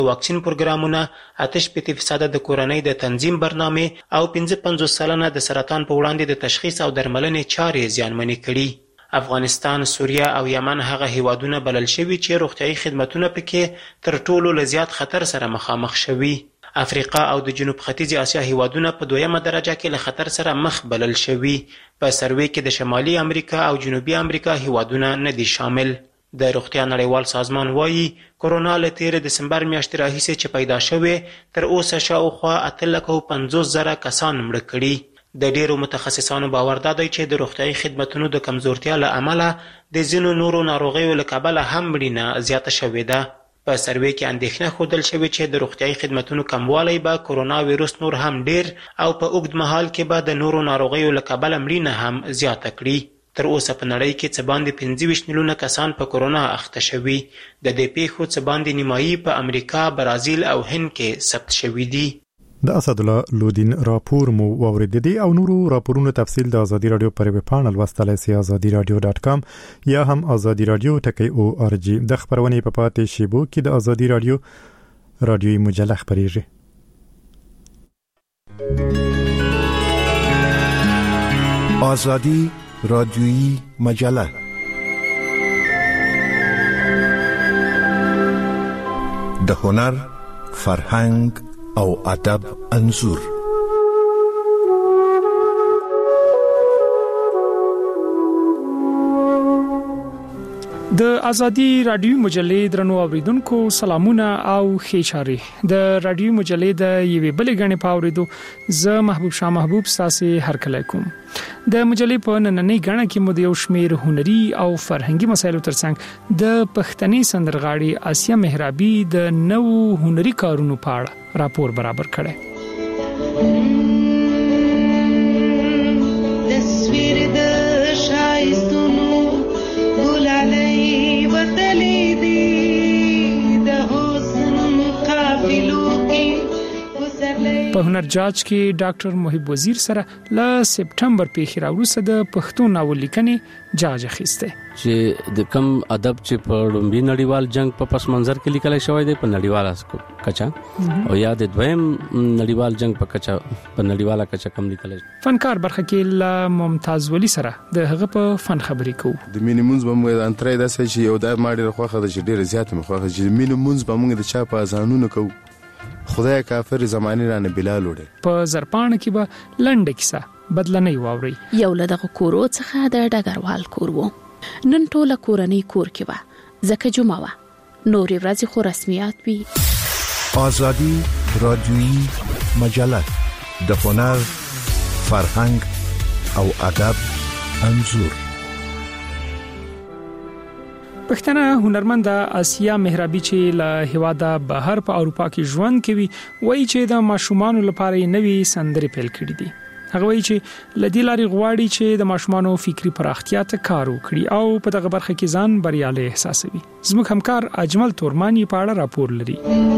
واکسین پروګرامونه، 8% د کورنۍ د تنظیم برنامه او 55% د سرطان په وړاندې د تشخیص او درملنې چارې زیانمنې کړي. افغانستان، سوریه او یمن هغه هیوادونه بلل شوي چې روغتیايي خدمتونه پکې تر ټولو له زیات خطر سره مخامخ شوي. افریقا او د جنوب ختیځې اسیا هیوادونه په 2مه درجه کې له خطر سره مخ بلل شوي. په سروې کې د شمالي امریکا او جنوبي امریکا هیوادونه نه دي شامل. د روغتیا نړیوال سازمان وایي کورونا له 13 دسمبر میاشتې راهیسې چې پیدا شوې تر اوسه شاوخوا 850,000 کسان مړه کړي. د ډیرو متخصصانو باور دا دی چې د روغتیايي خدمتونو د کمزورتیا له امله د ځینو نورو ناروغیو له کبله هم مړینه زیاته شوې ده. په سروې کې اندېښنه ښودل شوې چې د روغتیايي خدمتونو کموالی به کرونا ویروس نور هم ډیر او په اوږد مهال کې به د نورو ناروغیو له کبله مړینه هم زیاته کړي. تر اوسه په نړۍ کې څه باندې 25 میلیونه کسان په کرونا اخته شوي. د دې پیښو څه باندې نیمایي په امریکا، برازیل او هند کې ثبت شوي دي. د اسدالله لودین راپور مو واوریدي او نورو راپورونو تفصیل د ازادي رادیو پر ویب پاڼه لوستلای شئ azadiradio.com یا هم ازادي رادیو .org. د خبرونې په پاتې شیبو کې د ازادي رادیوي مجله خبريږي. ازادي رادیوي مجله د هنر، فرهنګ او ادب انځور. د ازادي رادیوي مجلې درنو اوریدونکو سلامونه او ښه. د رادیوي مجلې د یوې بلې غنې پاوریدو زه محبوب شاه محبوب تاسو هرکلی کوم. د مجلې په نننۍ غنه کې مو د یو شمیر هنري او فرهنګي مسایلو ترڅنګ د پښتني سندرغاړي آسیه مهرابي د نوو هنري کارونو په اړه راپور برابر کړی. تصویر د شایستونو ګلالي وتلې دي د حسن قافلو کې. په هنر جاج کې ډاکټر محب وزیر سره ل سپټمبر پیښې راوروسته د پښتو ناول لیکنې جاج اخیسته چې د کم ادب چې په لومړي نړیوال جنگ په پس منظر کې لیکل شوی دی په نړیواله کچا او یا د دویم نړیوال جنگ په کچا په نړیواله کچا کم لیکل. فنکار برخه کې ل ممتاز ولی سره د هغه په فن خبرې کوو. د مینیمونز بمغه انترای د سې یو د ماډي خوخه د ډیر زیات مخه چې مینیمونز بمغه د چا په ازانونو کوو. خدای کافر زمانه رانه بلال وړي. په زرپان کې به لنډه کیسه بدلنې واوري. یو لدغه کورو څخه د ډګروال کور وو. نن ټوله کورنۍ کور کې و ځکه جمعه و. نورې ورځې خو رسمیات وي. ازادي رادیوي مجله د هنر، فرهنګ او ادب انځور. پښتنه هنرمند آسیه مهرابي چې له هیواده بهر په اروپا کې ژوند کوي وایي چې د ماشومانو لپاره نوي سندرې پیل کړې دي. هغه وایي چې لدی لاري غواړي چې د ماشومانو فکری پراختیا ته کار وکړي او په دغه برخه کې ځان بریالي احساسوي. زموږ همکار اجمل تورمانی په اړه راپور لري.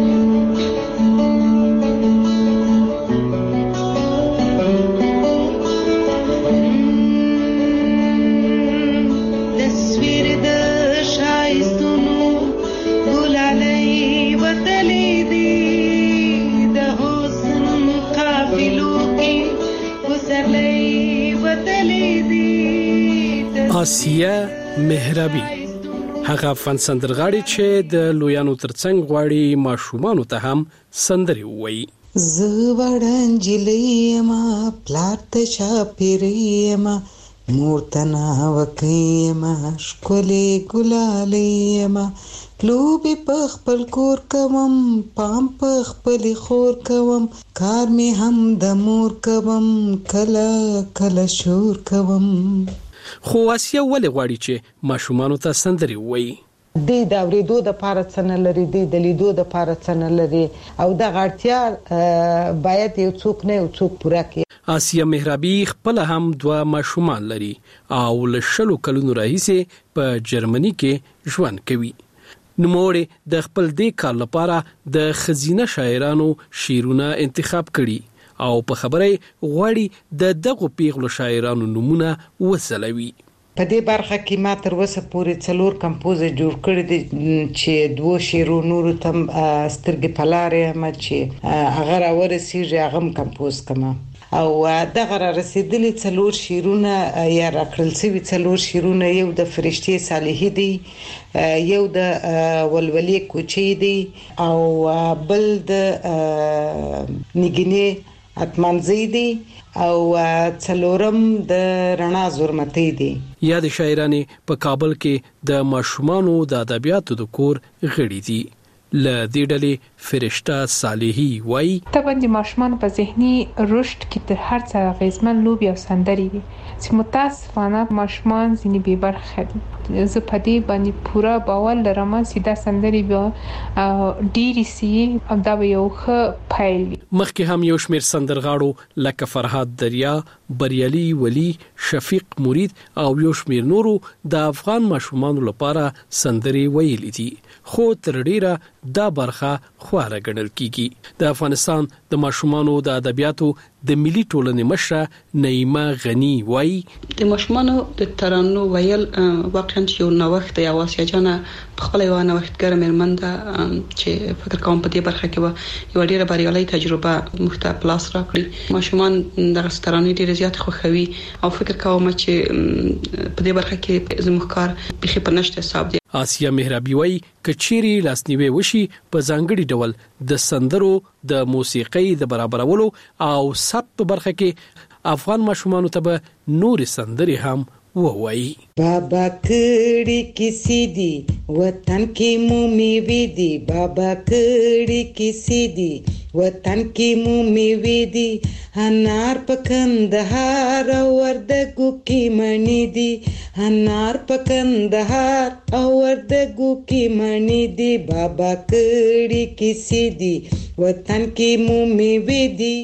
آسیه مهرابي هغه فن سندرغاړي چې د لویانو ترڅنګ غواړي ماشومانو ته هم سندري وایي. زه وړاندې ما پلات چاپیری ما مورتنا وکي ما شکولې ګلالې ما لوبي په خپل کور کوم پام په خپل خور کوم کار می هم د مور کوم کله کله شور کوم. خو آسیه ولې غواړي چې ماشومانو ته سندري وایي؟ د اوریدو د پاره څنګه لري د لیدو د پاره څنګه لري او د غړتیا باید یو څوک نه یو څوک پوره کړي. آسیه مهرابي خپل هم 2 ماشومان لري او له 20 کلونو راهیسې په جرمني کې ژوند کوي. نوموړي د خپل دې کار لپاره د خزینه شاعرانو شعرونه انتخاب کړي او په خبره غواړي د دغه پیغلو شاعرانو نمونه وسلوي. په دې برخه کې ما تر اوسه پورې 4 کمپوز جوړ کړی دي چې 2 شیرو نور تم سترګې پلارې ما چې هغه راورسیږي هغه کمپوز کما او دغه رسیدلی 4 شیرونه یا راکړل سوي 4 شیرونه یو د فرشتي صالحي دی یو د ولولي کوچي دی او بل د نګینه اتمنځي دی او څلورم د رڼا زورمتي دی. یا د شاعرانه په کابل کې د ماشومانو د ادبیاتو د کور غړي دي. ل دې ډلې فرشته صالحي وای طبعا د ماشومان په ذهني رشد کې تر هر څه غیزمن لوبي او سندري دي چې متاسفانه ماشومان ځینې به برخه دي. زه په دې باندې پورا باور لرم چې دا سندري به ډيري سي او دا به یو ښه فایل وي. مخکې هم یو شمېر سندرغاړو لکه فرهاد دریا، بریالي ولی، شفیق مرید او یو شمېر نورو د افغان ماشومانو لپاره سندري ویلي دي خو تر ډیره دا برخه خواره ګڼل کیږي. د افغانستان د ماشومانو د ادبیاتو د ملي ټولنې مشره نعیمه غنی وای د ماشومانو د ترانو ویل واقعا یو نوښت دی. واسیا جان په خپل یو نوښتګر مېرمن ده چې فکر کوم په دې برخه کې یو ډیره بریالي تجربه مخته پلاس راکړي. ماشومان د ترانې ډیره زیات خوښوي او فکر کوم چې په دې برخه کې زموږ کار بخې په نشته حساب دی. آسیا مهرابي وای کچيري لاسنیوي وشي په ځانګړي ډول د سندرو د موسیقۍ د برابرولو او سب په برخه کې افغان ماشومانو ته نور سندري هم ووایي. بابا کړي کسی دی وطن کې مومي وی دی بابا کړي کسی دی وطن کې مومي وی دی انار پکندهار او وردګو کې منی دی انار پکندهار او وردګو کې منی دی بابا کړي کسی دی وطن کې مومي وی دی.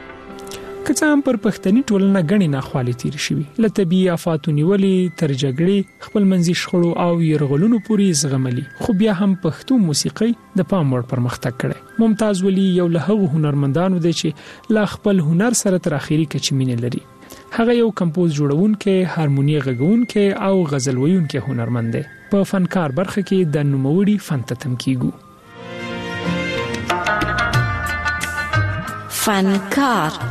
که هم پر پښتني ټولنه غني ناخوالي تیر شوی لته بیا افاتونی ولی تر جګړې خپل منځي شخړو او يرغلونو پوری زغملي خو بیا هم پښتو موسیقي د پام وړ پرمختګ کړي. ممتاز ولی یو له هغو هنرمندانو دی چې لا خپل هنر سره تر اخیری کچمینه لري. هغه یو کمپوز جوړونکې، هارمونی غږونکې او غزل ویونکې هنرمند دی. په فنکار برخه کې د نوموړي فن ته تم کیږو. فنکار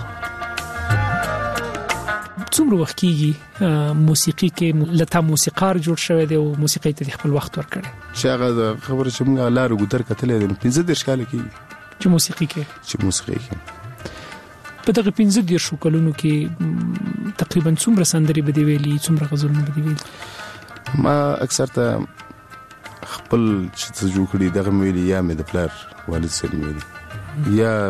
څومره وخت کېږي موسیقي کې لته موسیقار جوړ شوی دی او موسیقي ته خپل وخت ورکړي؟ چې هغه خبره چې موږ لارو ګذر کتلې ده 15 کال کې چې موسیقي کې په دغه 15 کلونو کې تقریبا څومره سندري بده ویلي څومره غزلونه بده ویلي؟ ما اکثر ته خپل چې جوړ کړی دغه ویلي یا مې د پلار والد سره ویلي یا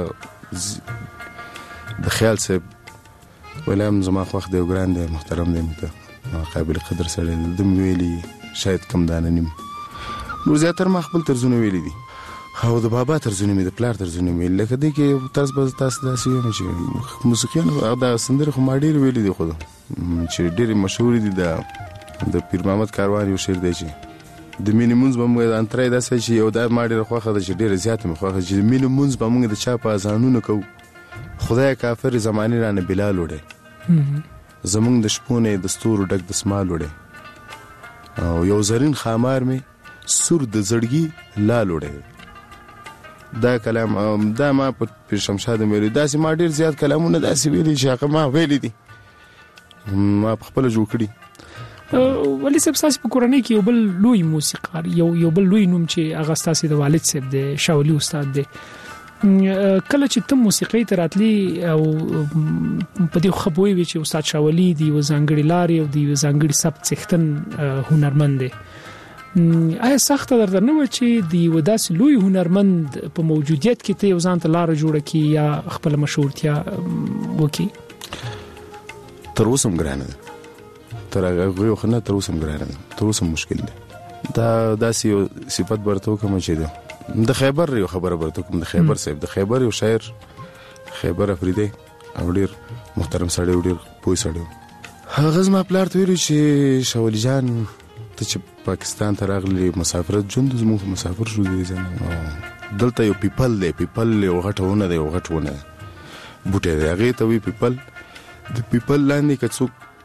د خیال سره ولهم زما خوښ دی ګران دی محترم دی مته قابل قدر سره د ویلي شاید کم دانه نیم نو زیاتره ما خپل ترزونه ویلي دي او د بابا ترزونه مې د پلار ترزونه ویلي لکه دې کې تاسو داسې وایي چې موسیقي دا سندره خو ما ډېر ویلي دي خو چې ډېر مشهور دي د پیر محمد کاروان یو شعر دی چې د مینې مونځ به موږ انترای داسې چې یو دا ما ډېره خوښه ده چې ډېره زیاته مې خوښه چې د مینې مونځ به موږ د چا په اذانونو کوو خدای کافر زمانه رانه بلال وړي زمونږ د شپونه د ستورو ډک د سمال وړي او یو زرین خامار می سور د زړګي لال وړي. دا کلام دا ما په شمشاد مې دا سي ما ډیر زیات کلامونه داسې ویلي چې هغه ما ویلي دي ما په خپل جوړ کړی. ولی سب ساس په کورنۍ کې یو بل لوی موسیقار یو بل لوی نوم چې هغه ستاسو د والد صاحب دی شاولي استاد دی. کله چې ته موسیقي ته راتلی او په دې خبرې وی چې استاد شاولي دی و ځانګړي لاري او دی ځانګړي سبت څښتن هنرمند دی آیا سخت درنه و چې دی وداس لوی هنرمند په موجودیت کې ته ځان ته لار جوړه کی یا خپل مشهورتیا وکي؟ تر اوسه ګرانه تر هغه خو نه تر اوسه ګرانه تر اوسه مشکل دی دا داسې صفات برته کوم چې ده د خیبر یو خبره برته کوم د خیبر صاحب د خیبر یو شاعر خیبر افریدی او ډیر محترم سړی ډیر پوه سړی هغه زما پلار ته ویل چې شاولي جان ته چې پاکستان ته راغلی مسافرت ژوند زموږ مسافر شو دي ځنه دلته یو پیپل یو غټونه دی یو غټونه بوټي دی هغه ته وی پیپل د پیپل لاندې کڅوک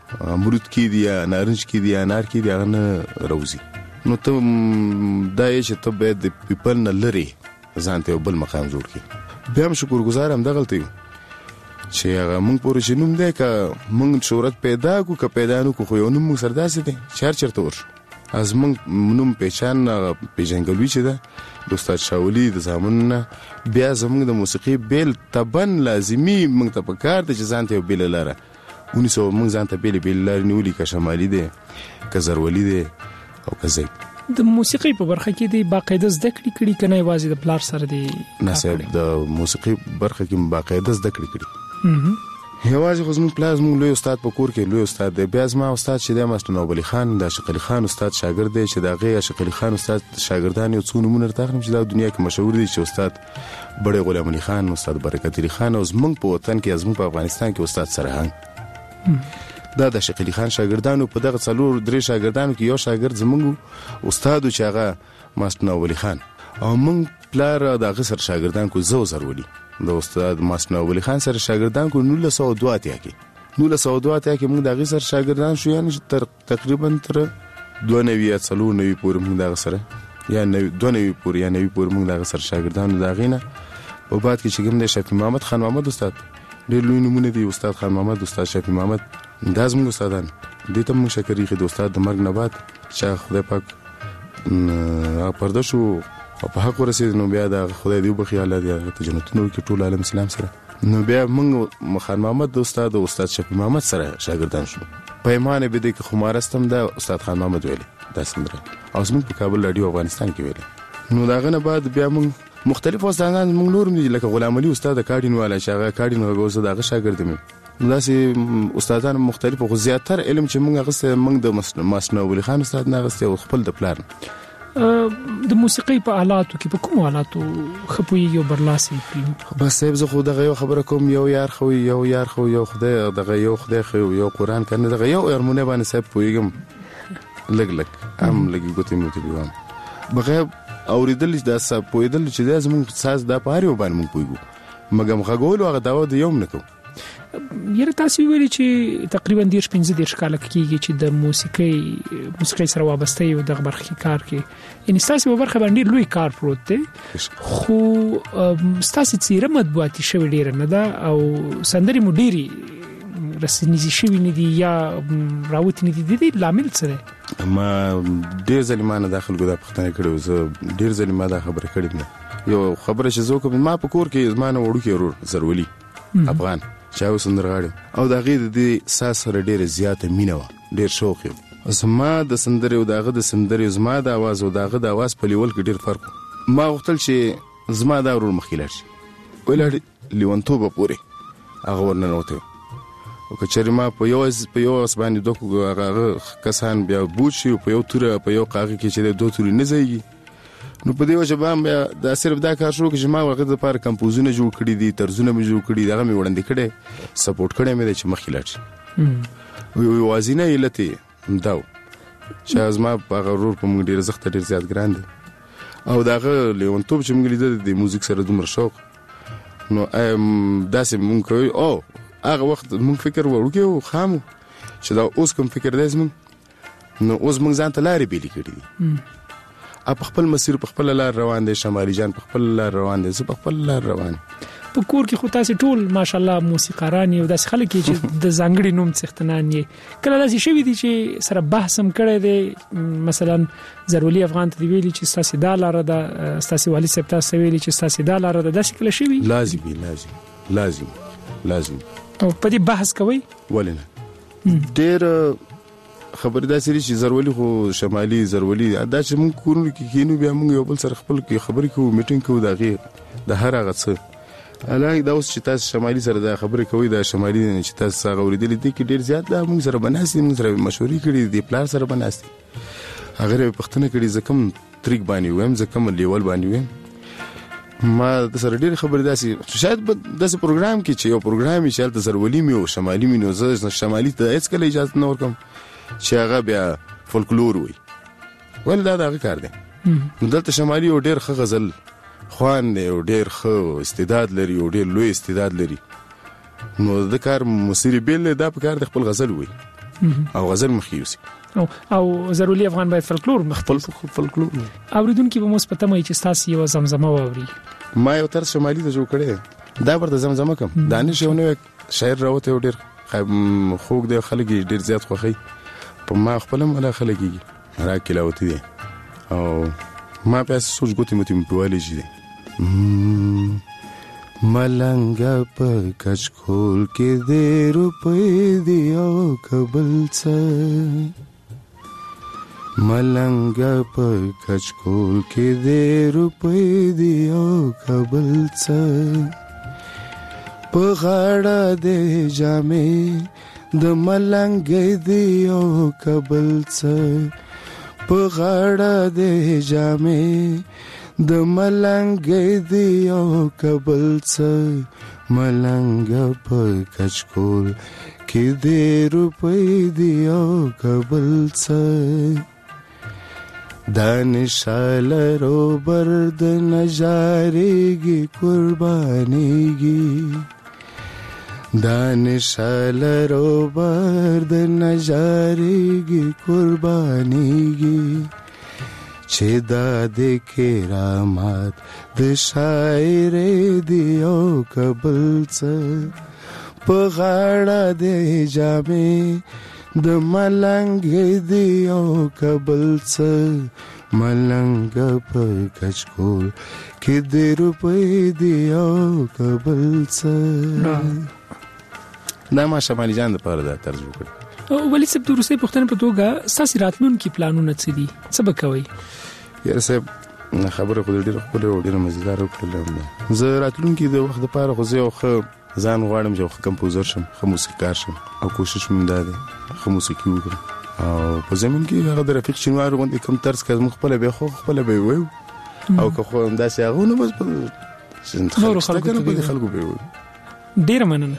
امرود کې دی یا نارنج کې دی یا انار کې دی هغه نه روزي. نو ته دا یې چې ته باید د پیپل نه لري ځان ته بل مقام جوړ کړي. بیا هم شکرګزار هم دغلته یو چې هغه موږ پورې چې نوم دی که موږ شهرت پیدا کو که پیدا نه کو خو یو نوم موږ سره داسې دی چې هر چېرته ورشو از موږ نوم پیچان پیژنګلوي چې ده د استاد شاولي د زامنو نه بیا زموږ د موسیقي بیل طبعا لازمي موږ ته پکار دی چې ځان ته یو بیله لاره ونیسو. موږ ځان ته بیلې لارې نیولي که شمالي دی که زرولي دی او که زیب. د موسیقي په برخه کې دی باقاعده زده کړې کړي که نه یوازې د پلار سره دی؟ نه صاحب د موسیقي برخه کې باقاعده زده کړې کړي. یوازې خو زموږ پلار زموږ لوی استاد په کور کې لوی استاد دی. بیا زما استاد چې دی ماسټر نواب علي خان د عاشق علي خان استاد شاګرد دی چې د هغې عاشق علي خان استاد شاګردان یو څو نومونه درته اخلم چې دا دنیا کې مشهور دي چې استاد بړی غلام علي خان، استاد برکت علي خان او زموږ په وطن کې زموږ په افغانستان کې استاد سرهنګ دا د عاشق علي خان شاګردانو په دغه څلور درې شاګردانو کې یو شاګرد زموږ استاد چې هغه ماسټر نواب علي خان او موږ پلار د هغه سره شاګردان کو زو زرولي د استاد ماسټر نواب علي خان سره شاګردان کو 1902 کې موږ د هغه سره شاګردان شو یعنی تقریبا تر 92 یا 93 پورې موږ د هغه سره یا 92 پورې یا 90 پورې موږ د هغه سره شاګردان د هغه نه په بعد کې چې کوم د شفیع محمد خان محمد استاد ډېر لوی نمونه دی استاد خان محمد استاد شفیع محمد دا زموږ استادان دې ته موږ شکر یې د استاد د مرګ نه بعد چې خدای پاک پرده شو او په حق ورسید نو بیا د خدای دی وبخي الله دې ته جنتونو کې ټول عالم اسلام سره نو بیا موږ خان محمد استاد او استاد شفیع محمد سره شاګردان شو. پیمانه به دې کې خمارستم دا استاد خان محمد ویلي دا سندره او زموږ په کابل رادیو افغانستان کې ویلي. نو داغه نه بعد بیا موږ مختلف استادان موږ نور دي لکه غلام علي استاد کاډین والا چې هغه کاډین غوښه دغه شاګرد مې داسې استادان مختلف خو زیاتره علم چې موږ غسه موږ د ماسټر نواب علي خان استاد نه غسه خپل د پلان د موسیقي په آلاتو کې په کوم آلاتو خپوي یو برلاسي کړی؟ بس صاحب زه خو دغه یو خبره کوم یو یار خو یو خدای دغه یو خدای خو یو قران کنه دغه یو هارمونی باندې صاحب پویګم لګ ام لګي ګوتې مو ته بیوام بغیر اوریدل د صاحب پویدل چې د زمون ساز د پاره باندې مونږ پویګو مګم غوول هغه داو د یوم نکو. یره تاسو ویلي چې تقریبا 15 کال کېږي چې د موسیقي سره وابسته یو د برخې کار کې ان تاسو په برخه باندې لوی کار پروت دی خو تاسو چیرې مطبوعاتي شوی ډیر نه ده او سندري مو ډيري رسنیزي شوی نه دي یا راوت نه دي د لامل سره ما ډیر ظالمانه داخل ګدا پښتنه کړو زه ډیر ظالمانه دا خبره کړې نه یو خبره چې زه کوم ما په کور کې زمانه وړو کې ورور زرولي افغان چاو سندرغاړي او دا غي د ساس سره ډیر زیاته مینه و ډیر شوق و زما د سندري او داغه د سندري زما د आवाज او داغه د आवाज په لیول کې ډیر فرق ما غوښتل چې زما دا ورور مخکیلر شي ولې لیونتوب پوري هغه ورننوته او کچېر ما په یو اسباني دوه هغه کسان بیا بوچي په یو تور په یو قاغه کې چې دوه تور نه زیږي نو په دې وجه باندې دا صرف دا کار شو چې ما وخت لپاره کمپوزونه جوړ کړی دي طرزونه مې جوړ کړی دا مې وړاندې کړي سپورټ کړی مې چې مخکې لاړ شي وي وازینه علتي داو چې از ما په غرور په موږ ډیر زخت ډیر زیات ګران دي او داغه لیونتوب چې موږ لیدل د موزیک سره دومره شوق نو داسې موږ کوي او هغه وخت موږ فکر وړو خامو چې دا اوس کوم فکر دی زموږ نو اوس موږ ځان ته لارې بیلې کړې دي اپ خپل مسیر په خپل لار روان دي شمالي جان په خپل لار روان دي زه په خپل لار روان په کور کې خو تاسو ټول ماشالله موسیقاران یو داس خلک چې د زنګړي نوم څښتنان یې کله داسې شوی دي چې سره بحث هم کړی دی مثلا ضروري افغان ته ویلي چې تاسو د لار د تاسو والي سپتا تاسو ویلي چې تاسو د لار د داسې کله شوی لازم او په دې بحث کوي ولنه ډېر خبر دا سری چې زرولي خو شمالي زرولي دا چې مونږ کورونو کې کینو بیا مونږ یو بل سره خپل کې خبرې کوو میټینګ کوو دا غي د هر هغه څه الای دا اوس چې تاسو شمالي سره دا خبرې کوي دا شمالي نه چې تاسو هغه ورېدلې دي کې ډیر زیات دا مونږ سره بناسي مونږ سره مشورې کړې دي پلان سره بناسي هغه پښتنه کړي زکم طریق باندې ویم زکم لیول باندې ویم ما د سره ډیر خبرې داسي شاید داسې پروګرام کې چې یو پروګرام یې چې زرولي مې او شمالي مې نو زه شمالي ته هیڅ کله اجازه نه ورکم چې هغه بیا فولکلور وي ول دا دغه کار دی دلته شمالي او ډیر ښه غزل خوان دی او ډیر ښه استعداد لري او ډیر لوی استعداد لري نو د کار مسیر بیل دا په کار د خپل غزل وي او غزل مخیوسی او ضروري افغان باید فلکلور فلکلور اوریدونکو به مثبت مې چې تاسو یو زمزمه واوري. ما یو تر شمالي ته جوړ کړی دا ورته زمزمه کوم دانش یو نو شاعر راوته ډیر خوګ دی خلک ډیر زیات خوخي په ما خپل مله خلک را کلاوتی دي او ما په سوچ ګوتې متي په والي جدي ملنګ په کچکول کې دې روپې دی او کبل څه ملنګ په کچکول کې دې روپې دی او کبل څه په غاړه دې جامې د ملنګ دی او کبل څه په غاړه دې جامې د ملنګ دی او کبل څه ملنګ په کچکول کې دې روپې دی او کبل څه دانشال روبر د نجاریږي قربانیږي دانشال روبر د نجاریږي قربانیږي چې دا د کرامات د شاعر دی او کبل څه په غاړه د جامې د ملنګ دی او کبل څه ملنګ په کچکول کې د روپې دی او کبل څه دا ما شمالي جان د پاره دا طرز وکړ. ولی سب د روسي پښتنې په توګه ساسي راتلونکي پلانونه څه دي څه به کوي؟ یاره صاحب خبره خو ډیره خپل او ډیره مزیدار وکړل. زه راتلونکي د وخت لپاره خو زه خو ځان غواړم چې کمپوزر شم خو موسیقار شم او کوشش مې دا ده خو موسیقي وکړم او په زمين کې هغه د رفیق شنوار غوندې کوم طرز کې خپل به خو خپل به وي او که خو انداسې هغه نو بس نور خلکو به وي. ډیر مننه.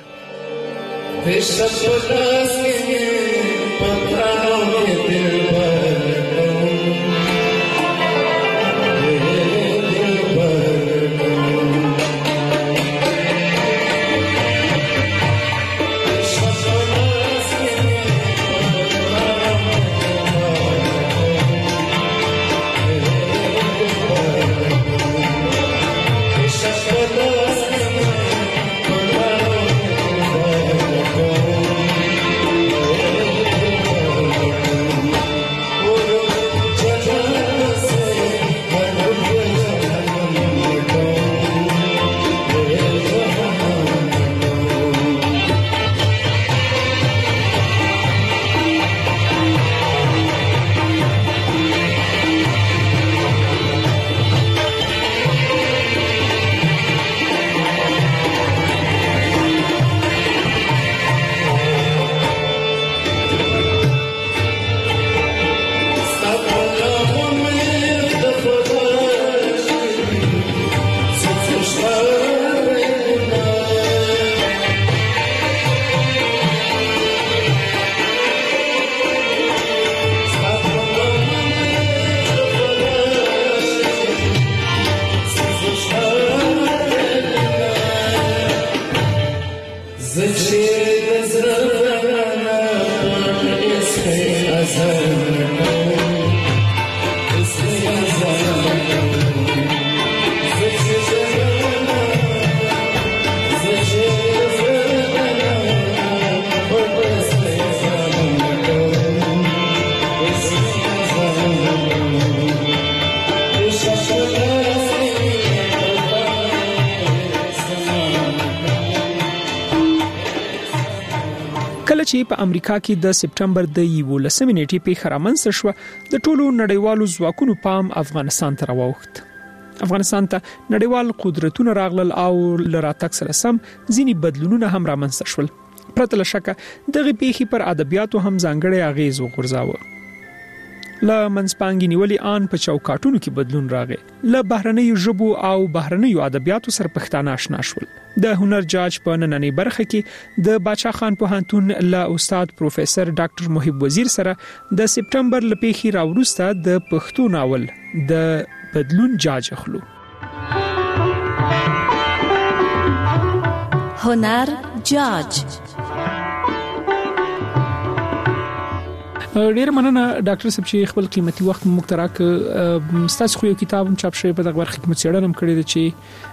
چې په امریکا کې د سپټمبر د 11 نیټې په خرامنځ شو د ټولو نړیوالو ځواکونو پام افغانستان ته راوخت. افغانستان ته نړیوال قدرتونه راغلل او لراتک سره سم ځینی بدلونونه هم رامنځته شول. پرته له شکه دغه پیښې پر ادبیاتو هم ځانګړی اغیز وغورځاوه. له منځپانګې نیولې آن په چوکاټونو کې بدلون راغی. له بهرنیو ژبو او بهرنیو ادبیاتو سره پښتانه آشنا شول. د هنر جاج په نننۍ برخه کې د باچا خان پوهنتون له استاد پروفیسور ډاکټر محب وزیر سره د سپټمبر لپاره راوروسته د پښتو ناول د بدلون جاج اخلو. هنر جاج ډیر مننه ډاکټر صاحب چې خپل قیمتي وخت مو مختراک ستاسو خو یو کتاب چاپ شوی په دغه برخه کې مڅېړنه کړې ده چې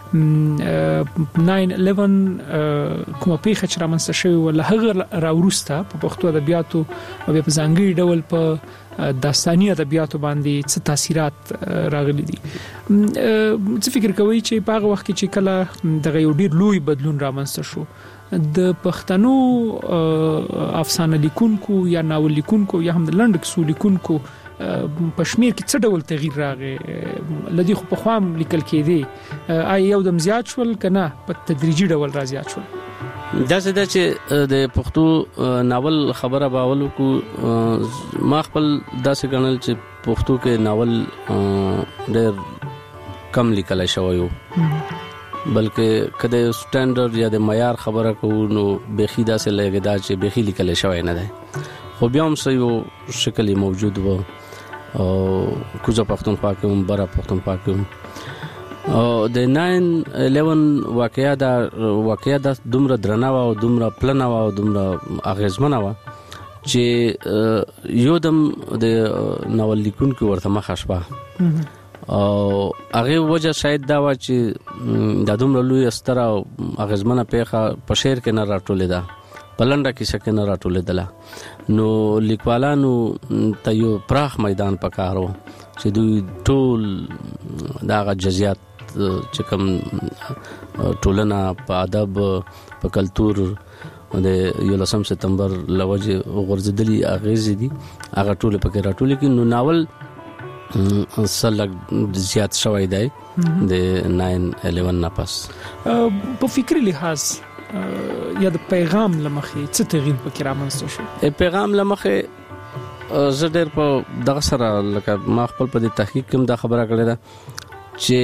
9/11 کومه پیښه چې رامنځته شوې و له هغه راوروسته په پښتو ادبیاتو او په ځانګړي ډول په داستاني ادبیاتو باندې څه تاثیرات راغلي دي. څه فکر کوئ چې په هغه وخت کې چې کله دغه یو ډیر لوی بدلون رامنځته شو د پښتنو افسانه لیکونکو یا ناول لیکونکو یا هم د لنډ کیسو لیکونکو پښمیر کې څه ډول تغییر راغی؟ لدی خو په خوام لیکل کېدی یو دم زیات شول کنه په تدریجي ډول را زیات شول؟ دا څه چې د پښتو ناول خبره باولو کو ما خپل داسې ګڼل چې پښتو کې ناول ډېر کم لیکل شوی و، بلکې کله سټانډرډ یا د معیار خبره کو نو بخی داسې لګیدا چې بخی لیکل شوی نه ده، خو بیا هم یو شکل موجود و او کوزه پښتونخوا کې هم برا پښتونخوا کې هم د 9/11 واقعیا د دومره درناوه او دومره پلناوه او دومره اغیزمنه و چې یو دم د ناول لیکونکو ورته مخه شوه او هغه وجه شاید دا و چې د دومره لوی ستره او اغیزمنه پیښه په شعر کې نه راټولې ده، په لنډه کیسه کې نه راټولې ده، نو لیکوالانو ته یو پراخ میدان پکارو چې دوی ټول دغه جزئیات چې کوم ټولنه په ادب په کلچر د 11 سپتمبر لوجه غورځېدلي اغیز دي هغه ټول پکې راټولې کې نو ناول سلګ زیات شوی دی د 9/11 نه پس. په فکری لحاظ یا د پیغام لمخې څه تغییر پکې رامنځته شو؟ پیغام لمخې زه ډېر په دغه سره لکه ما خپل په دې تحقیق کې دا خبره کړې ده چې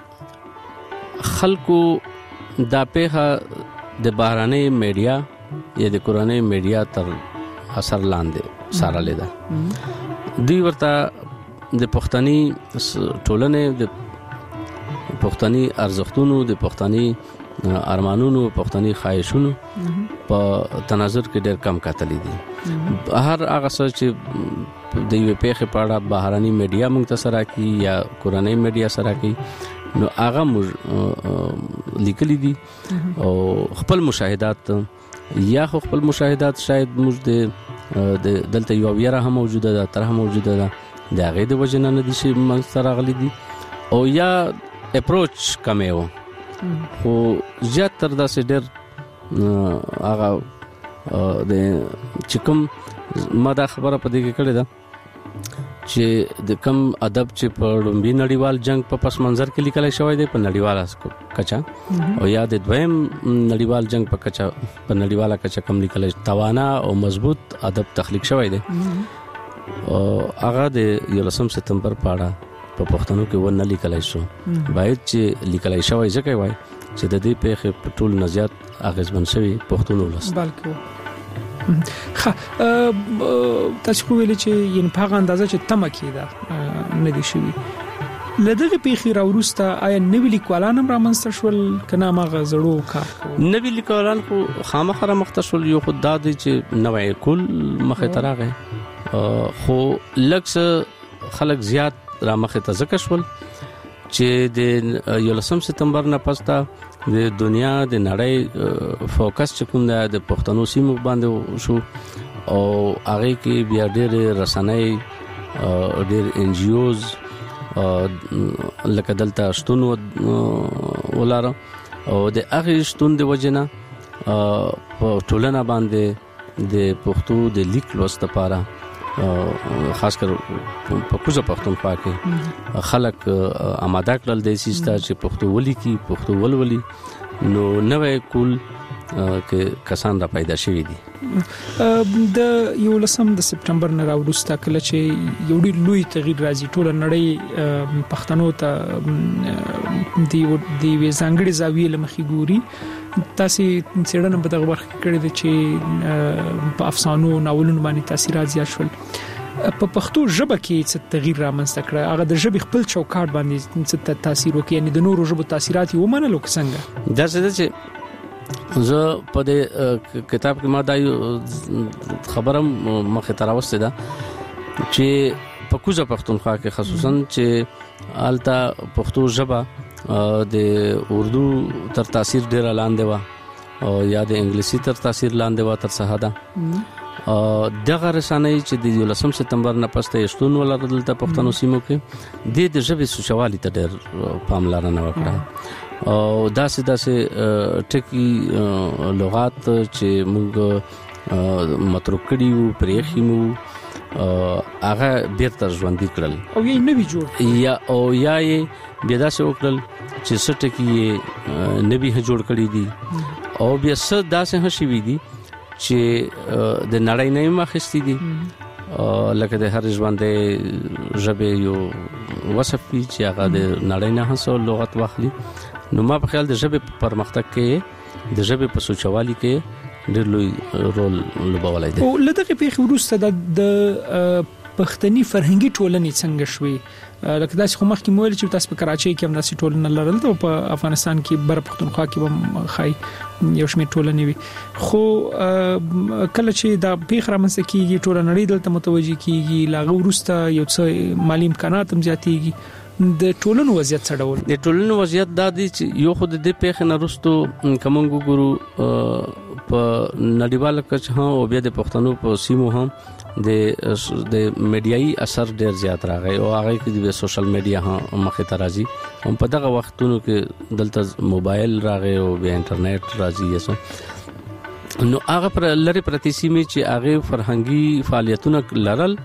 خلکو دا پیښه د بهراني میډیا یا د کورنۍ میډیا تر اثر لاندې سره لیدا، دوی ورته د پښتني ټولنې د پښتني ارزښتونو د پښتني ارمانونو پښتني خواهشونو په تناظر کې ډېر کم کتلې دي. هر هغه څه چې د یو پیښه په اړه بهراني میډیا موږ ته سره کی یا کورنۍ میډیا سره کی نو هغه لیکلي دي او خپل مشاهدات یا خپل مشاهدات شاید موږ د دلته یو ویره هم موجوده ده تر هم موجوده ده د هغه د وجنه نه دي چې موږ سره غلي دي او یا اپروچ کمیو خو زیات تر داسې ډېر هغه د چکم ما دا خبره په دې کې کړې ده چې د کم ادب چې په لومبي نړیوال جنگ په پس منظر کې لیکل شوی دی په نړیواله کچا او یا د دویم نړیوال جنگ په کچا په نړیواله کچا کم لیکل توانا او مضبوط ادب تخلیق شوی دی او هغه د 11 سپتمبر په اړه په پښتنو کې ونه لیکل شو باید چې لیکل شوی ځکه وای چې د دې پیښې په ټول نزيات اغیزمن شوی پښتون ولس بلکې تاسو خو ویل چې ین په اندازه چې تمه کیده نه دي شوی لدغه پیښې راورسته آیا نوې لیکوالان هم رامنځته شول کنه ماغه زړو کار نوې لیکوالان خو خامخره مختصل یو خود د چې نوې کول مخه ترغه خو لکس خلک زیات را مخه ته ځکه شول چې د 11 سپتمبر نه پسته د دنیا د نړۍ فوکس چې کوم د پښتنو سیمو باندې شو او هغه کې بیا ډېر رسنۍ ډېر ان جی اوز لکه دلته شتون ولاره او د هغه شتون د وجنه په ټولنه باندې د پښتو د لیک لوست لپاره خاص کر په کوزه پښتونخوا کې خلک آماده کړل د سیستا چې پښتو ولي کی پښتو ولولي نو نوې کول کې کسان را پیدا شوي دي. د 11 سپتمبر نه راوړسته کله چې یو ډېر لوی تغییر راځي ټول نړۍ پښتنو ته دی ځانګړي زاویې لمخې ګوري. تاسو څېړنه په دغه برخه کې کړې ده چې په افسانو ناولونو باندې تاثیرات زیات شول. په پښتو ژبه کې څه تغییر رامنځته کړ هغه د ژبې خپل چوکاټ باندې څه تاثیر وکړي یعنی د نورو ژبو تاثیرات یې ومنلو څنګه؟ دا څه چې زه په دې کتاب کې ما دا خبرم مخه تراوسته ده چې په کوزه پښتونخوا کې خصوصا چې التا پښتو ژبه د اردو تر تاثیر ډیر لاندې و او یا د انګلیسي تر تاثیر لاندې و تر څه ده دغه رسنۍ چې د 11 سپتمبر نه پسته شتون ولرل د پښتنو سیمو کې د ژبې سوچوالي ته ډیر پاملرنه وکړه او داسې ټکی لغات چې موږ متروک کړیو پرېخیمو هغه بیرته ژوندۍ کړل او یې نوی جوړ یا یې بیا داسې وکړل چې سټکی یې نوی جوړ کړی دي او بیا څه داسې هشي دي چې د نړۍ نه مخستې دي لکه د هر ژوندۍ ژبې یو وصف چې هغه د نړۍ نه هڅو لغت واخلي نو ما په خیال د ژبې پرمختګ کې د ژبې په سوچوالي کې ډېر لوی رول لوبولای دی او لدغه پیښې وروسته د پښتني فرهنګي ټولنې څنګه شوې لکه داسې خو مخکې مویل چې تاسو په کراچۍ کې هم داسې ټولنه لرل ته په افغانستان کې بر پښتونخوا کې هم خای یو شمېر ټولنې وي خو کله چې دا پیښه رامنځته کیږي ټولنه نړۍ دلته متوجي کیږي لاغه وروسته یو څه مالی امکانات هم زیاتېږي د ټولنو وضعیت څه ډول د ټولنو وضعیت دا دی چې یو خود د پیښه نه وروسته کومو ګورو په نړیواله کچه او بیا د پښتنو په سیمو هم د میډیایي اثر ډیر زیات راغی او هغه کې د سوشل میډیا هم مخه ته راځي هم په دغه وختونو کې دلته موبایل راغی او بیا انټرنیټ راځي یسو نو هغه پر لری پرتی سیمه چې هغه فرهنګي فعالیتونه لرل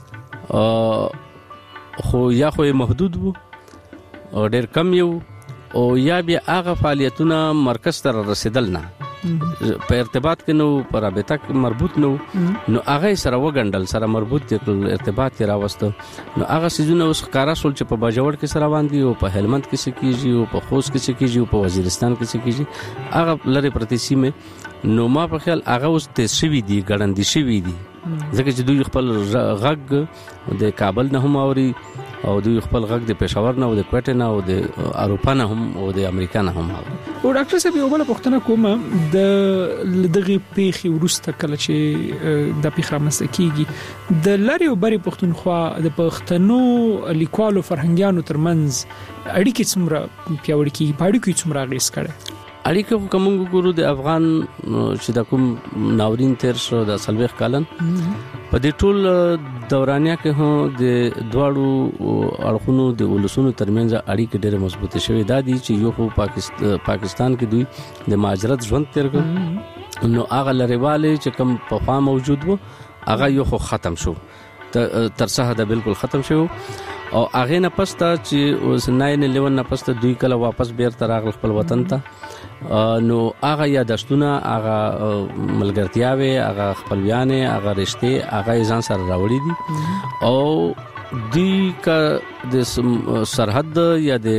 خو یا خو محدود وو او ډیر کم یو او یا بیا هغه فعالیتونه مرکز ته رسیدل نه په ارتباط کې نو پر رابطه کې مربوط نو هغه سره وګندل سره مربوط دي ارتباط کې راوسته نو هغه سيزونه اوس ښکارا سول چې په باجوړ کې سره باندې او په هلمند کې سکیږي او په خوست کې سکیږي او په وزیرستان کې سکیږي هغه لری پرتی سیمه نو ما په خیال هغه اوس تشوي دي ګړندې شوي دي ځکه چې دوی خپل غږ د کابل نه هم اوري او دوی خپل غږ د پېښور نه او د کوټه نه او د اروپا نه هم او د امریکا نه هم اوري او ډاکټر صاحب یو بل پوښتنه کومه د دغه پیښې وروسته کله چې د پیښه رامنځته کیږي د لری او بری پښتونخوا د پښتنو لیکوالو فرهنګیانو ترمنځ اړیکې څومره پیاوړې کیږي په اړیکو څومره اغیز کوي اړیکه کوم ګورو د افغان چې د کوم ناورین تیر شو د سلويخ کالن په دې ټول دورانیا کې هم د دواړو اړخونو د ولسونو ترمنځ اړیکې ډېر مضبوطه شوې د دي چې یو خو پاکستان کې دوی د مهاجرت ژوند تیر کړ نو هغه لريواله چې کوم په فام موجود وو هغه یو خو ختم شو تر څه ده بالکل ختم شو او هغه نه پسته چې اوس 9/11 نه پسته دوی کله واپس بیرته راغل خپل وطن ته نو هغه یادښتونه هغه ملګرتیاوي هغه خپلویانه هغه رشته هغه ځان سره راوړي دي او دوی کا د سرحد یا د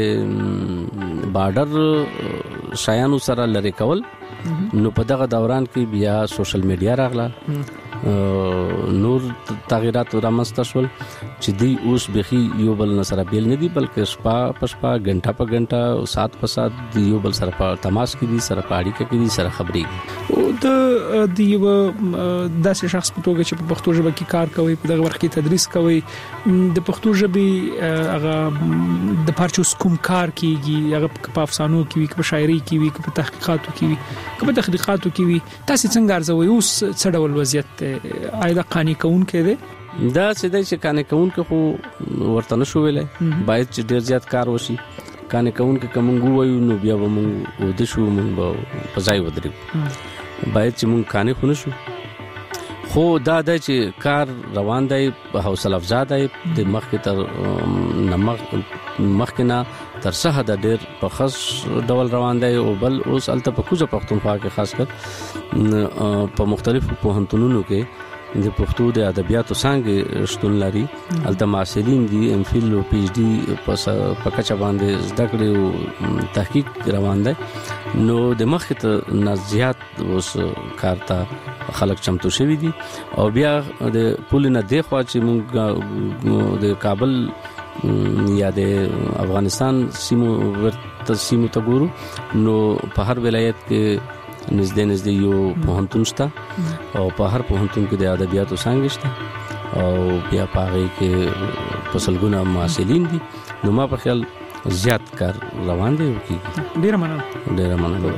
بارډر شایانو سره لری کول نو په دغه دوران کې بیا سوشل میډیا راغله نور تغیرات رامنځته شول چې دی اوس بخي یو بل سره بیل نه دی بلکې شپه پشپا غنټه په غنټه سات په سات دی یو بل سره په تماس کې دي سره پاړی کې دي سره خبري او د یو داسې شخص په توګه چې په پښتو ژبه کې کار کوي په دغه وخت کې تدریس کوي د پښتو ژبې هغه د پارچوس کوم کار کیږي هغه په افسانو کې وي په شاعري کې وي په تحقیقاتو کې وي په تحقیقاتو کې وي تاسو څنګه ارزوي اوس څه ډول وضعیت آیدا قانی کون کې دي دا سیدای چې قانی کون کې خو ورته نشو ویلای باید چې ډیر زیات کار وشي قانی کون کې کومنګو وایو نو بیا به موږ ود شو موږ په ځای ودرېو باید چې موږ قانی خو نشو خو دا د چې کار روان دی په حوصله افزا دی د مخکې تر مخکنا تر څه د ډیر په خاص ډول روان دی او بل اوس الته په کوزه پښتونخوا کې خاص کر په مختلفو پوهنتونونو کې د پښتو د ادبیاتو څنګه شتون لري الته معاصرین دي ام فیل او پی ایچ ډي په کچا باندې زده کړې او تحقیق روان دی نو د مخکې ته نزيات اوس کارتا خلک چمتو شوی دي او بیا د پول نه دی خو چې موږ د کابل یا د افغانستان سیمو ته ګورو نو په هر ولایت کې نږدې یو پوهنتون شته او په هر پوهنتون کې د ادبیاتو څنګه شته او بیا پاره کې فصلګونه محصلین دي. نو ما په خیال زیات کار روان دی کی. ډیر مننه.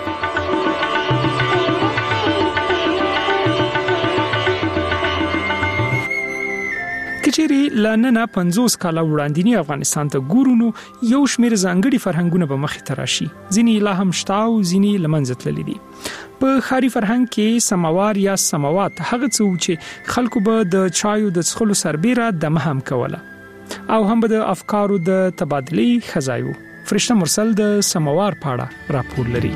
کچېری لننه 50 کال وړاندې افغانستان ته ګورونو یو شمېر ځانګړي فرهنګونه به مخې ته راشي. ځینی لا هم شتاو، ځینی لمنځه تللي دي. په خاري فرهنګ کې سماوار یا سماوات هغه څه چې خلکو به د چایو د څښلو سربېره دمه هم کوله او هم به د افکارو د تبادلې خزایو. فرشته مرسل د سماوار پاړه راپور لري.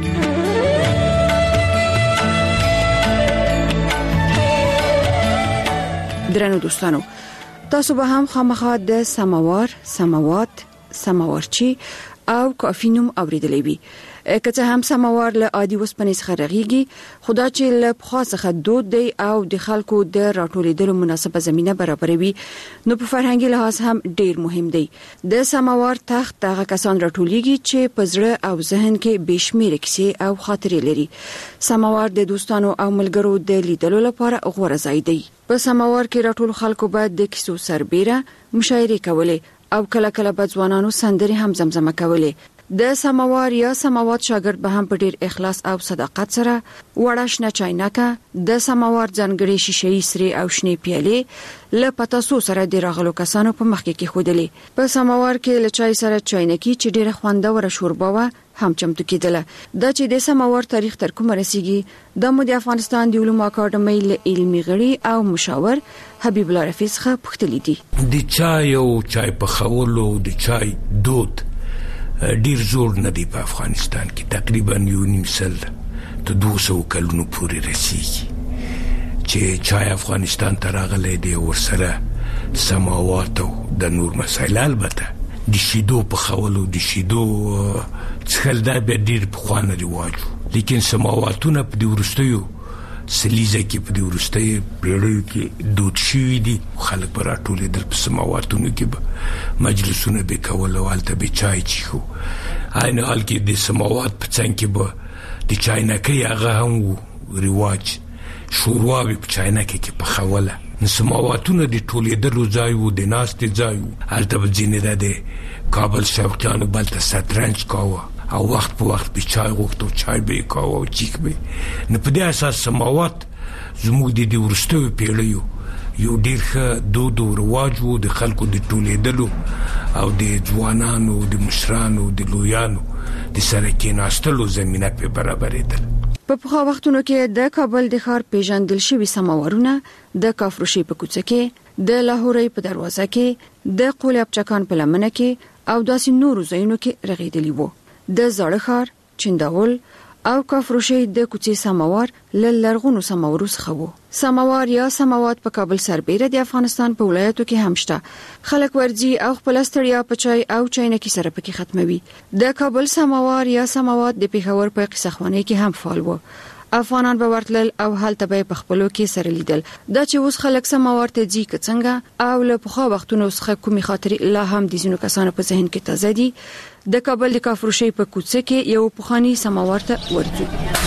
درنو دوستانو، تاسو به هم خامخا د سماوار، سماوات، سماورچی او کافی نوم اوریدلی وي. که هم سماوار له عادي وسپنې څخه رغیږي، خدا چې له پخوا څخه دود دی او د خلکو د راټولېدلو مناسبه زمينه برابروي، نو په فرهنګي لحاظ هم ډیر مهم دی. د سماوار تخت هغه کسان راټولېږي چې په زړه او ذهن کې بشمیره کیسې او خاطرې لري. سماوار د دوستانو او ملګرو د لیدلو لپاره غوره ځای دی. په سماوار کې راټول خلکو باید د کیسو سربېره مشاعرې کولې او کله کله به ځوانانو سندرې هم زمزمه کولې. د سماوار یا سماوات شاګرد به هم په ډیر اخلاص او صداقت سره وړاشنه چاینکه، د سماوار ځانګړي شیشې سری او شنې پیالې له پتاسو سره د راغلو کسانو په مخ کې خودلې. په سماوار کې له چای سره چاینکی چې ډیره خوندوره شوربه و هم چمتو کېدله. دا چې د سماوار تاریخ تر کومه رسیږي، د مو د افغانستان د علومو اکاډمۍ له علمي غړي او مشاور حبیب الله رفیع څخه پوښتنه دي. د چای او چای په خولو د چای دود ډیر زور نه دی په افغانستان کې. تقریبا 1.5 سل ته 200 کلونو پورې رسیږي چې چای افغانستان ته راغلی دی. ورسره سماوات او د نور مسایل، البته د شیدو په خولو د شیدو څخل دا به ډیر په خوانه رواجو، لیکن سماواتونه په د ورستیو سلیزه کې په د ورستۍ پیړیو کې دود شوي دي. خلک به راټولېدل په سماواتونو کې به مجلسونه به کول او هلته به چای چیښو. عین حال کې د سماوات په څنګ کې به د چاینکۍ هغه هم رواج، شوروا به په چاینکۍ کې پخوله. نو سماواتونه د ټولېدلو ځای و، د ناستې ځای و. هلته به ځینې د کابل شوقیانو بلته شطرنج کاوه او وخت په وخت به چای غوښتو، چای به کاوه او چیک به. نو په دې اساس سماوات زموږ د ورستیو پیړیو یو ډیر ښه دود او رواج و، د خلکو د ټولېدلو او د ځوانانو، د مشرانو، د لویانو د سره کېناستلو زمینه په برابرېدل. په پخوا وختونو کې د کابل د ښار پیژندل شوي سماورونه د کافروشي په کوڅه کې، د لاهوري په دروازه کې، د قول ابچکان په لمنه کې او داسې نورو ځایونو کې رغېدلی وو. د زړه ښار، چنداول او کافروشي د کوڅې سماوار لرغونو سماورو څخه وو. سماوار یا سماوات په کابل سربېره د افغانستان په ولایتو کې هم شته. خلک ورځي او خپل ستړیا په چای او چاینکي سره پکې ختموي. د کابل سماوار یا سماوات د پیښور په قصخوانه کې هم فعال وو. افغانان به ورتل او هلته به په خپلو کې سره لیدل. دا چې اوس خلک سماوار ته ځي که څنګه او له پخوا وختونو څخه کومې خاطرې لا هم د ځینو کسانو په ذهن کې تازه دي. د کابل د کافروشي په کوڅه کې یو پخوانی سماوار ته ورځو.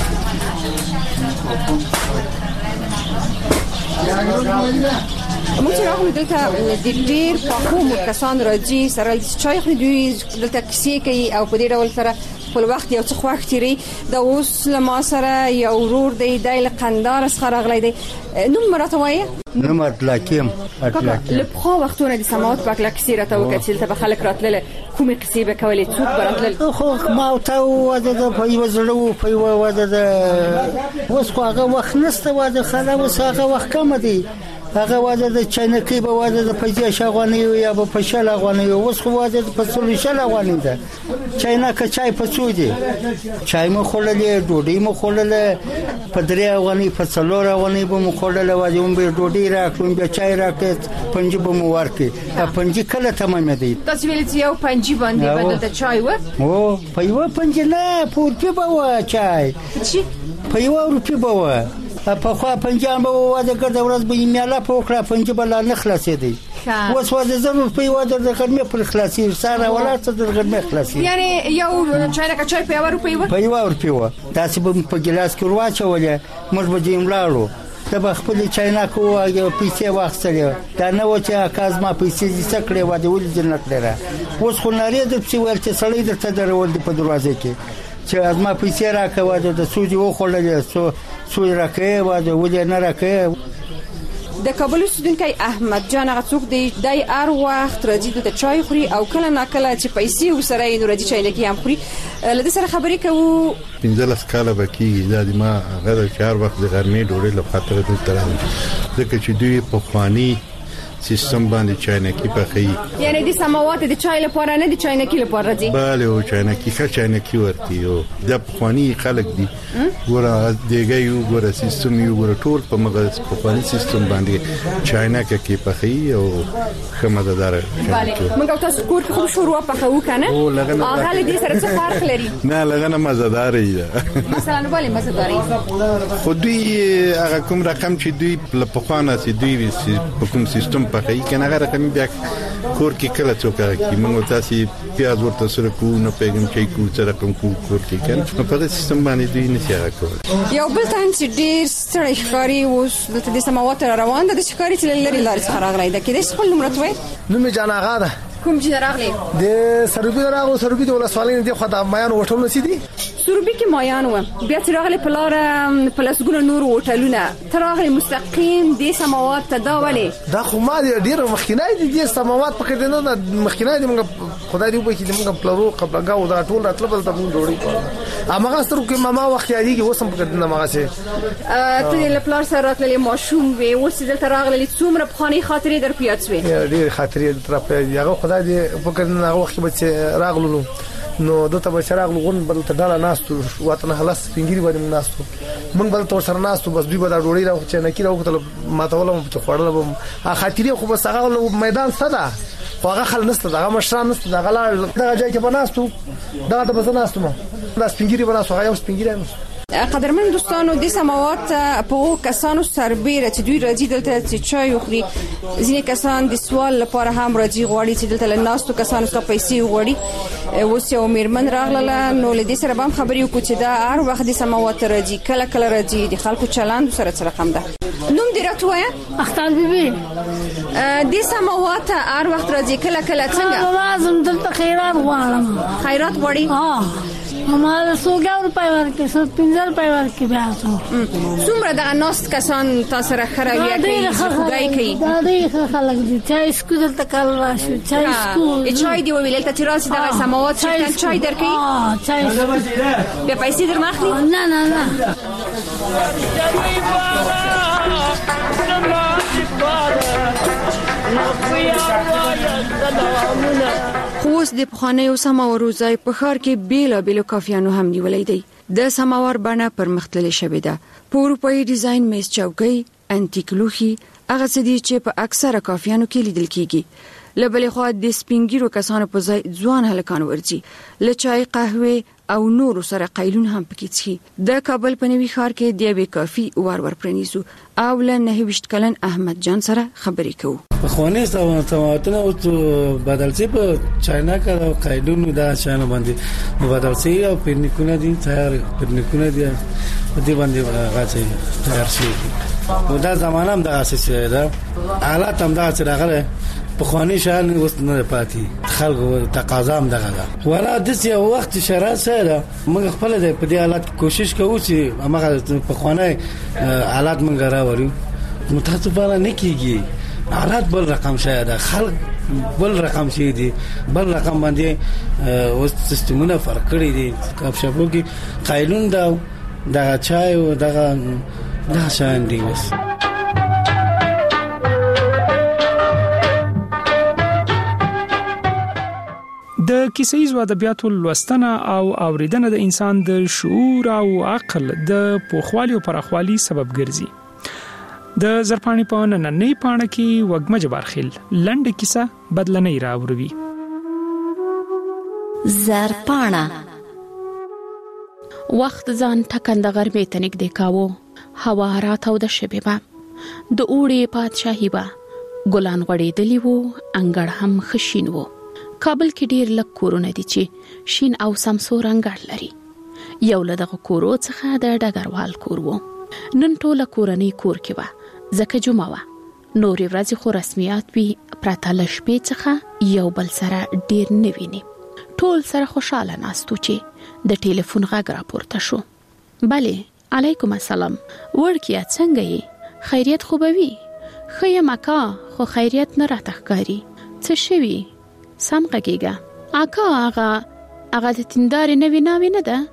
موږ راغلو دلته د ډیر پاکو کسان راځي سره چای خوري، دوی دلته کیسې کوي او په دې ډول سره خپل وخت یو څه خوښ تیری. دا اوس لما سره یو ورور دی د قندار څخه راغلی دی. نوم مرته وایي؟ نوم اطلاقیم. لپخوا وختونه د سماوات په اړه کیسې راته وکړي چې په خلک راتلل، کومې کیسې به کولې، څوک براتلل؟ خو ما ته واده د په یو زړه په یو واده د اوس خو هغه وخت نشته، واده خلا اوس هغه وخت کم دی. هغه واده د چاینکۍ به واده د پیسې شاغونی یا په پښه لاغونی، اوس خو واده په سولشه لاغونی ده. چاینکه چای په څو دی، چای مو خورلې، ډوډۍ مو خورلې، په درې غونی په څلور غونی به مو خورلې، واده هم به ډوډۍ راکړم، به چای راکړ، پنځه به مو ورکړي. پنځه کله تمام دی؟ تاسو ویل چې یو پنځه باندې بدل ته چای و؟ او په یو پنځه نه پورته به و چای، چې په یو روپی به و. په خوا پنځان به واده کړ، د ورځ به میاله په وکړه، پنځه بل نه خلاصې دی. اوس واده زمو په واده د غرمه پر خلاصي ساره ولا څه د غرمه خلاصي یعنی یو چایرکه چای په یو روپۍ په یو روپۍ و تاسو په ګلاس کې ورواچولې موږ به دې ملاړو د خپل چاینا کو یو پیسې واخستلې دا نه و چې اکازما پیسې دې څکړې و د ولې جنت لره اوس خو نارې د څه ول چې سړی درته درول په دروازه کې چې ازما پیسې راکوه د سودي و خړلې سو راکې و د ولې نه راکې د کابل اوسیدونکي احمد جان هغه څوک دی دای هر وخت راځي د چای خوري او کله ناکله چې پیسې وسره یې راځي چای نه کې هم خوري لدې سره خبرې کوو 15 کاله بکیږي دا د ما هغه د هر وخت د غرمې ډوډۍ لپاره تر تران ځکه چې دوی په خواني سیستم باندې چاینکی پخې یعنی د سماوات د چای لپاره نه د چاینکی لپاره راځي bale او چاینکی ښه چاینکی ورته یو د خواني خلک دي ګوره دغه یو ګوره سیستم یو ګوره ټول په مغز په خواني سیستم باندې چاینکی کې پخې او خمددار bale موږ تاسو کور کې خو شروع پخو کنه هغه دې سره څه فرق لري نه لګنه مزدار دی مثلا bale مزدار خو دوی هغه کوم رقم چې دوی په خوانه سي دوی په کوم سیستم پخې کنه هغه رقم بیا کور کې کله څوک کی موږ تاسو پیاز ورته سره کو نه پیغام چې کو سره کوم کور کې کنه په دې سیستم باندې دوی نه څه کوي یو بل تان چې ډیر ستړي ښکاری اوس د دې سماوات روان د ښکاری چې لري لارې څخه راغلی دا کې د خپل نمرت وای نو می جان آغا ده کوم چې راغلی د سروبي راغو سروبي د ولسوالۍ دی خو د میان وټل نسی دي سروبي کې مایان و بیا چې راغلی په لار پلسګونه نور وټلونه تر راغلی مستقیم د سماوات ته دا ولې دا خو ما ډیر مخکینای دي د سماوات په کې نه مخکینای دي موږ خدای دې وبې چې موږ پلرو قبلګاو دا ټول راتل بل ته موږ جوړی امغه سترو کې ماما وخت یادي کې وسم په دنه مغه سي ته له پلار سره راتلې ماشوم وي اوس دلته راغلی څومره بخاني خاطرې در پیاڅ وي ډیر خاطرې تر په یغه خدای دې په کې نه وخت به راغلو نو دته به چراغ لغون بل ته ډاله ناستو وطن خلاص پنګيري باندې ناستو مونږ بل تور سره ناستو بس دوی به دا ډوړي راو چې نه کیرو ته ماتولم چې خوړلم خاطرې خو بس هغه میدان صدا هغه خل نسته دا مشران نسته دا غلا دا ځای کې بناستو دا ته بس ناستو دا سپنګيري بناستو هغه سپنګيري قدرمن دوستانو د سماوات په کسانو سربېره چې دوی راځي دلته چې چای وخوري ځینې کسان د سوال لپاره هم راځي غواړي چې دلته لناستو کسانو څخه پیسې وغواړي اوس یو میرمن راغله نو لدې سره هم خبرې وکړو چې دا هر وخت د سماوات راځي کله کله راځي د خلکو چلند سره څه رقم ده نوم دې راته وایه اختر بیبي د سماوات هر وخت راځي کله کله څنګه لازم دلته خیرات غواړم خیرات غواړي ما سوګا روپای ورکې 15 روپای ورکې بیا څومره د ناست کسان تاسو را خروي کوي خدای کوي دا دې خلک دي چای سکو دلته کال راشو چای سکو چای دی ویل ته تراس د سماوات شتن چای درکې چای به پیسې درمخلي نه نه نه خوس د پخوانیو سماورو ځای په ښار کې بیلابیلو کافیانو هم نیولې دی د سماور بڼه پرمختللې شوې ده په اروپایي ډیزاین میز چوکۍ انټیک لوښي هغه څه دي چې په اکثره کافیانو کې لیدل کیږي لبلې خو د سپینګیرو کسانو په ځای ځوان هلکان ورځي لچای قهوه او نور سره قیلون هم پکې څي د کابل په نوي ښار کې د یوې کافي ور پرنيسو او له 9 کلن احمد جان سره خبرې کوو خوانې سماواتونه او بدل شي په چاینا کې او قیلون دا شانه باندې بدل شي او پرنیکونه دي تیار پرنیکونه دي په دې باندې راځي تیار شي دا زمانه هم دا اساس ده حالات هم دا چې راغله په خوانې شان اوس نه پاتې خلکو تقاضا هم دغه ده ولا د څه وخت شرایط سره موږ خپل د په دې حالت کوشش کوو چې هغه په خوانې حالات موږ راوړو متاسفانه نه کیږي حالات بل رقم شاید خلک بل رقم شي دي بل رقم باندې اوس سیستمونه فرق کړی دي کاپ شپو کې قیلون دا چای او دا شان دي وس د کیسې ادبیاتو لوستنه او اوریدنه د انسان د شعور او عقل د پوخوالي او پراخوالي سبب ګرځي د زرپانی په نننۍ پاڼه کې وګمه جبارخیل لنډه کیسه بدلنۍ راوړي زرپانه وخت ځان ټکند غرمې ته نږدې کاوه هوا راتاو د شپې به د اوړي پادشاهي به ګلان غړېدلی وو، انګړ هم خشین وو. کابل کې ډیر لږ کورونه دي چې شین او سمسور انګړ لري. یو له دغه کورو څخه د ډګروال کور وو. نن ټوله کورنۍ کور کې وه، ځکه جمعه وه. نورې ورځې خو رسمیات وي، پرته له شپې څخه یو بل سره ډیر نه ویني. ټول سره خوشاله ناستو چې د ټلیفون غږ راپورته شو. بلې، علیکم السلام. وړکیه څنګه یې؟ خیریت خو به وي؟ ښه یم اکا، خو خیریت نه راته ښکاري. څه شوي؟ سم غږېږه. اکا هغه د تندارې نوې ناوې نه ده؟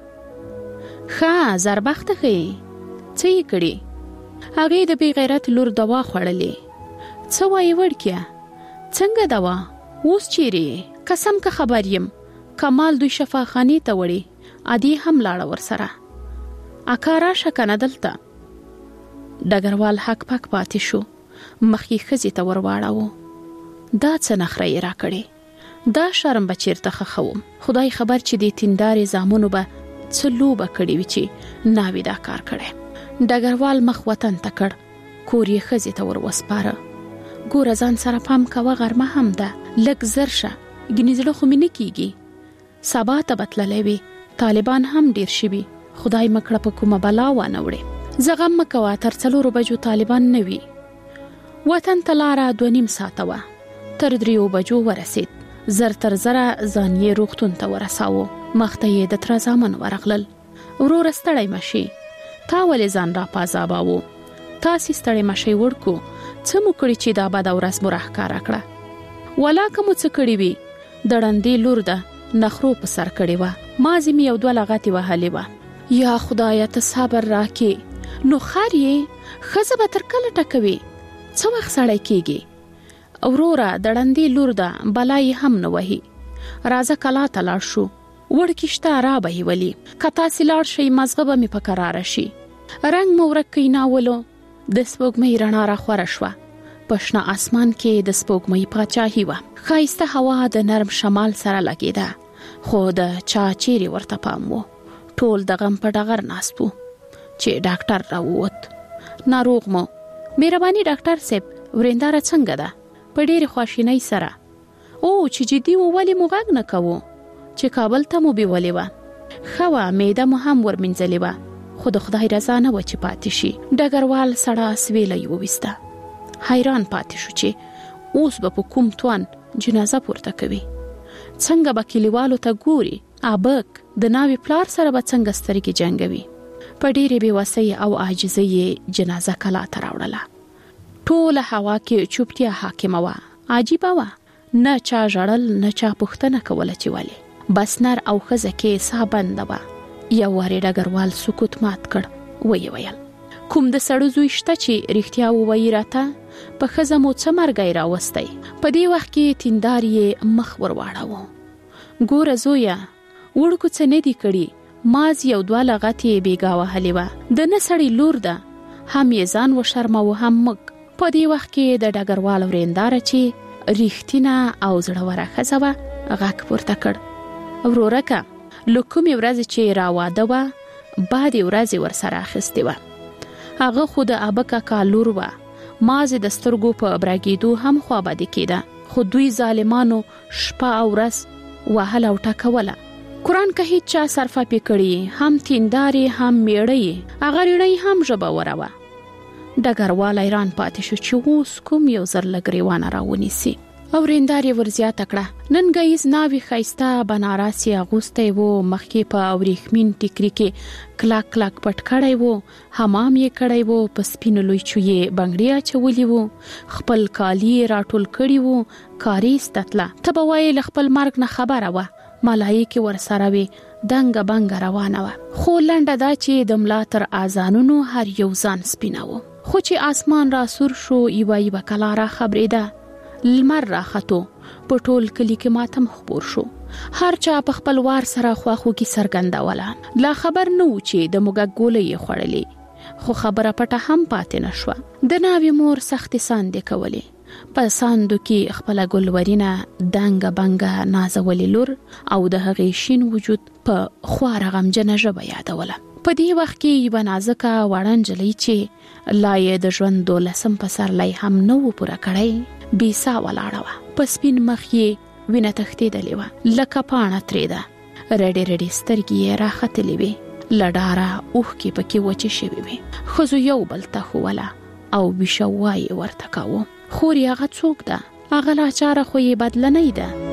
ښه زربخته ښې. څه یې کړي؟ هغې د بې غیرت لور دوا خوړلې. څه وایي وړکیه؟ څنګه دوا؟ اوس چیرې؟ قسم که خبر یم کمال دوی شفاخانې ته وړي، عادي هم لاړه ورسره. اکا راشه کنه دلته. ډګروال حق پک پاتې شو، مخې ښځې ته ورواړاوه. دا څه نخره یې راکړې؟ دا شرم به چیرته خخوم. خدای خبر چې د تندارې زامنو به څه لوبه کړې وي چې ناوې دا کار کړی. ډګروال مخ وطن ته کړ، کور یې ښځې ته ور وسپاره. ګوره ځان سره پام کوه، غرمه هم ده، لږ زر شه، ګنې زړه خو مې نه کېږي. سبا ته به تللی وي، طالبان هم ډیر شوي، خدای مکړه په کومه بلا وانه وړي. زه غم مه کوه، تر 4 بجو طالبان نه وي. وطن ته لاره 2.5 ساعته وه. تر 3 بجو ورسید. زر تر زره ځان یې روغتون ته ورساوه. مخته یې د تره زامن ورغلل. وروره ستړی مشي، تا ولې ځان را پازاباوه؟ تاسې ستړی مشي وړکو، څه مو کړي چې دا بده ورځ مو راښکاره کړه؟ ولاکه مو څه کړي وي؟ د ړندې لور ده، نخرو په سر کړې وه، مازې مې یو 2 لغتې وهلې وه. یا خدایه ته صبر راکې. نو خر یې ښځه به تر کله ټکوي؟ څه وخت سړی کېږي؟ وروره د ړندې لور ده، بلا یې هم نه وهي. راځه کلا ته لاړ شو، وړکي شته را به یې ولي. که تاسې لاړ شئ مزغه به مې په کراره شي. رنګ مو ورک کیناولو. د سپوږمۍ رڼا را خوره شوه. په شنه اسمان کې د سپوږمۍ پاچاهي وه. ښایسته هوا د نرم شمال سره لګېده، خو د چا چیرې ورته پام و. ټول د غم په ډغر ناست وو چې ډاکټر راووت. ناروغ مو؟ مهرباني ډاکټر صاحب، ورېنداره څنګه ده؟ په ډېرې خواشینۍ سره. او چې جدي و ولې مو غږ نه کوو؟ چې کابل ته مو بیولې وه. ښه وه، معده مو هم ورمینځلې وه، خو د خدای رضا نه وه چې پاتې شي. ډګروال سړه سویله یې وویسته. حیران پاتې شو چې اوس به په کوم توان جنازه پورته کوي. څنګه به کلیوالو ته ګوري؟ ابک د ناوې پلار سره به څنګه سترګې جنګوي؟ په ډېرې بېوسۍ او عاجزۍ یې جنازه کلا ته راوړله. ټوله هوا کې چوپتیا حاکمه وه. عجیبه وه، نه چا ژړل، نه چا پوښتنه کوله چې ولې. بس نر او ښځه کې ساه بنده وه. یو وارې ډګروال سکوت مات کړ. ویې ویل، کوم د سړو زوی شته چې رښتیا ووایي راته؟ په ښځه مو څه مرګی راوستی؟ په دې وخت کې تندار یې مخ ورواړاوه. ګوره زویه، وړکو څه نه دي کړي، ماز یو 2 لغتې بېګا وهلې وه. د نه سړی لور ده، هم یې ځان وشرموه هم موږ. په دې وخت کې د ډګروال ورېنداره چې رښتینه او زړوره ښځه وه غږ پورته کړ. ورورکه، له کومې ورځې چې راواده وه، بعدې ورځې ورسره اخیستې وه. هغه خو د ابک اکا لور وه. مازې د سترګو په برګېدو هم خوابدې کېده، خو دوی ظالمانو شپه او ورځ وهله او ټکوله. قرآن که هیڅ چا صرفه پې کړي، هم تیندارې هم میړه، هغه ریړۍ هم ژبوره وه. ډګروال حیران پاتې شو چې اوس کوم یو زر له ګریوانه راونیسي. او ورېندارې ورزیاته کړه، نن ګیز ناوې ښایسته بنارس یې اغوستی و، مخکې په وریښمین ټیکري کې کلک کلک پټ کړی و، حمام یې کړی و، په سپینو لویچو یې بنګړي اچولي و، خپل کالي یې راټول کړي و، کاریز ته تله. ته به وایې له خپل مرګ نه خبره وه، ملایکې ورسره وې، دنګه بنګه روانه وه. خو لنډه دا چې د ملا تر اذانونو هر یو ځان سپینه و. خو چې اسمان را سور شو، یوه کلا را خبرېده. لمر راختو، په ټول کلی کې ماتم خبر شو. هر چا په خپل وار سره خواخوږي څرګندوله. لا خبر نه و چې د موږک ګولۍ یې خوړلې، خو خبره پټه هم پاتې نه شوه. د ناوې مور سختې ساندې کولې. په ساندو کې خپله ګلورینه دنګه بنګه نازولې لور او د هغې شین وجود په خواره غمجنه ژبه یادوله. په دې وخت کې یوه نازکه وړه نجلۍ چې لا یې د ژوند 12 پسرلی هم نه و پوره کړی، بیسا ولاړه و. په سپین مخ یې وینه تښتېدلې وه لکه پاڼه ترې ده. رډې رډې سترګې یې راختلې وې. له ډاره اوښکې پکې وچې شوې وې. ښځو یو بل ته ښووله او بیشه وایې ورته کاوه. خور یې هغه څوک ده؟ هغه لاچاره خو یې بدله نه ده.